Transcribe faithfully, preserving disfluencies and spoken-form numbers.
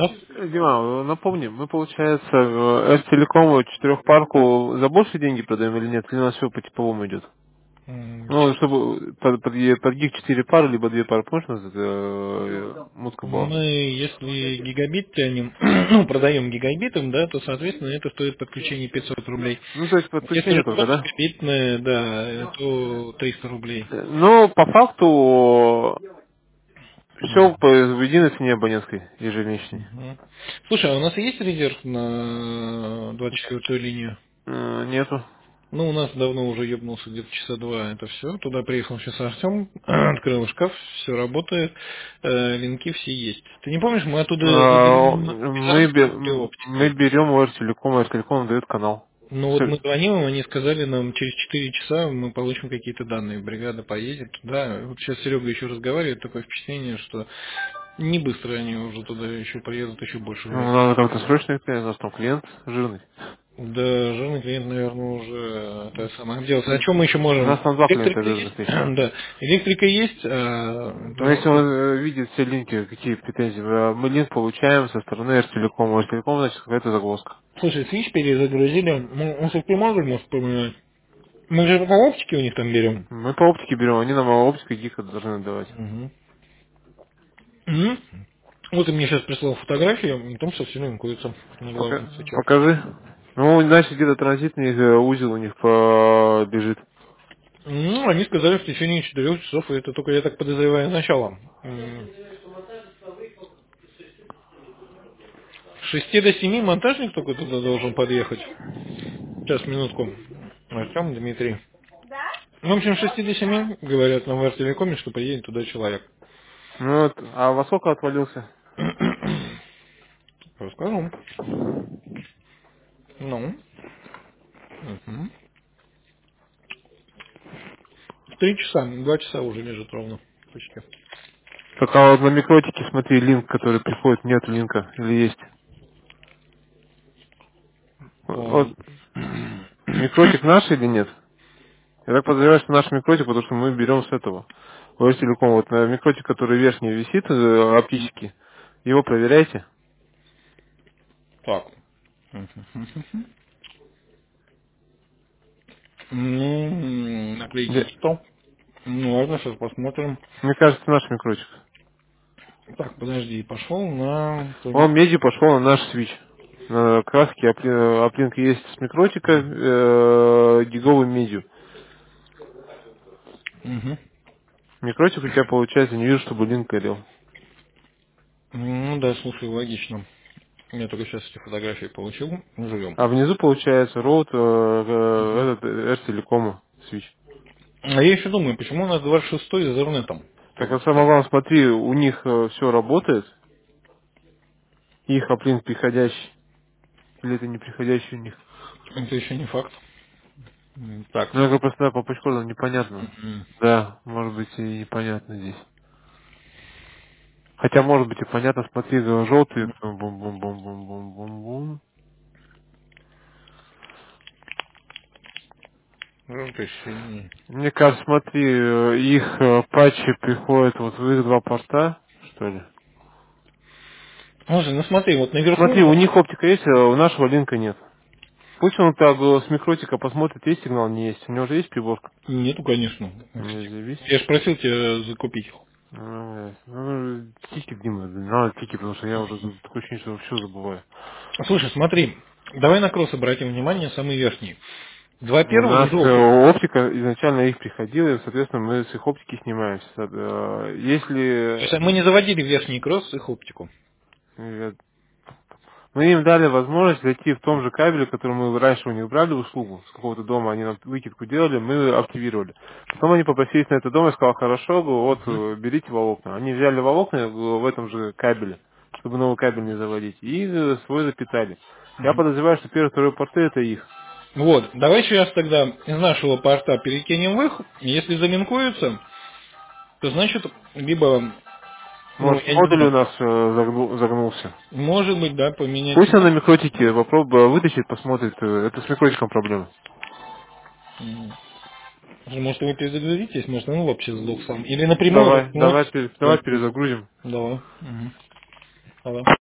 Дима, напомни, мы, получается, С-Телекому четырехпарку за большие деньги продаем или нет? Или у нас все по типовому идет? М, Ну, чтобы под, под, е- под гиг четыре пары, либо две пары, помнишь, у нас это, э, мутка была? Мы, если гигабит тянем, ну, продаем гигабитом, да, то, соответственно, это стоит подключение пятьсот рублей. Ну, то есть Если подключение же только, просто да? гигабитное, да, то триста рублей. Но по факту все Мгм. в единой цене абонентской ежемесячной. Мгм. Слушай, а у нас есть резерв на двадцать четвёртую линию? Э, Нету. Ну, у нас давно уже ебнулся где-то часа два, это все. Туда приехал сейчас Артем, открыл шкаф, все работает, э, линки все есть. Ты не помнишь, мы оттуда А, выделим Мы, бе- безопасной мы оптикой. берем у Ростелекома, Ростелеком дает канал. Ну вот мы звоним им, они сказали нам, через четыре часа мы получим какие-то данные. Бригада поедет туда. Вот сейчас Серега еще разговаривает, такое впечатление, что не быстро они уже туда еще приедут, еще больше Ну, времени. надо как-то срочно, у нас там клиент жирный. Да, жирный клиент, наверное, уже это самое делать. А что мы еще У нас можем? там два клиента Электрика жирных есть? есть. Да, электрика есть, а, Но если там, он э, видит все линки, какие претензии, э, мы линк получаем со стороны Ростелекома. Ростелеком, значит, какая-то загвоздка. слушай, свич перезагрузили, мы, мы все можем нас вспоминать. Мы же по оптике у них там берем. Мы по оптике берем, они нам оптика гика должны давать. Мгм. Мгм. Вот ты мне сейчас прислал фотографию, и там совсем линкуется на Пока- главном свече. покажи. Ну, значит, где-то транзитный э, узел у них по- бежит. Ну, они сказали в течение четырех часов, и это только, я так подозреваю, начало. М, С шести до семи монтажник только туда должен подъехать. Сейчас, минутку. Артем, Дмитрий. Ну, в общем, с шести до семи, говорят на Вартелекоме, что приедет туда человек. Ну вот, а во сколько отвалился? Расскажу. Ну, мгм. Три часа, два часа уже лежит ровно. Почти. Так, а вот на микротике, смотри, линк, который приходит, нет линка, или есть? А, Вот, микротик наш или нет? Я так подозреваю, что наш микротик, потому что мы берем с этого. У Телеком, вот на микротик, который верхний висит, э, оптический, его проверяйте. Так. Ну, м, наклейки Де- что? Ну, ладно, сейчас посмотрим. Мне кажется, наш микротик. Так, подожди, пошел на... Он меди пошел на наш свич. На краске опли- оплинка есть с микротика, э, гиговый медью. Угу. Микротик у тебя получается, не вижу, чтобы линк горел. Ну да, слушай, логично. Я только сейчас эти фотографии получил. Живем. А внизу получается роут э, э, этот R-телекома свич. А я еще думаю, почему у нас двадцать шестой с Ethernet? Так а самое главное, смотри, у них все работает, их оплинк приходящий, или это не приходящий у них. Это еще не факт. М, Так. Ну, я говорю, просто да, по пучкодам непонятно. М, Да, может быть и непонятно здесь. Хотя, может быть и понятно, смотри, желтый, бум-бум-бум-бум-бум-бум-бум. Желтый синий. Мне кажется, смотри, э, их э, патчи приходят вот в их два порта, что ли. Слушай, ну смотри, вот наверху Смотри, у них оптика есть, а у нашего линка нет. Пусть он так э, с микротика посмотрит, есть сигнал, не есть. У него же есть приборка? нету, конечно. Не зависит. Я же просил тебя закупить. Ну, ясно. Ну, тики, Дима, надо тики, потому что я уже за- такое ощущение, что все забываю. Слушай, смотри, давай на кросс обратим внимание, самый верхний. Два У первых нас желтых. э, оптика изначально их приходила, и, соответственно, мы с их оптики снимаемся. Э, То Если есть мы не заводили верхний кросс, их оптику. э, мы им дали возможность зайти в том же кабеле, который мы раньше у них брали услугу, с какого-то дома, они нам выкидку делали, мы активировали. Потом они попросились на это дом, я сказал, хорошо, говорю, вот Мгм. э, берите волокна. Они взяли волокна говорю, в этом же кабеле, чтобы новый кабель не заводить, и э, свой запитали. Я Мгм. подозреваю, что первый, второй порты это их. Вот, давай сейчас тогда из нашего порта перекинем в их. Если залинкуются, то значит, либо, ну, Может, я не модуль у знаю, нас э, загну- загнулся. может быть, да, поменять Пусть он сигнал. на микротике попробует вытащить, посмотрит. э, Это с микротиком проблема. М. Может, вы перезагрузитесь, может, он вообще сдох сам. Или напрямую Давай, воткнуть. давай, пере- давай перезагрузим. Давай. Мгм. Давай.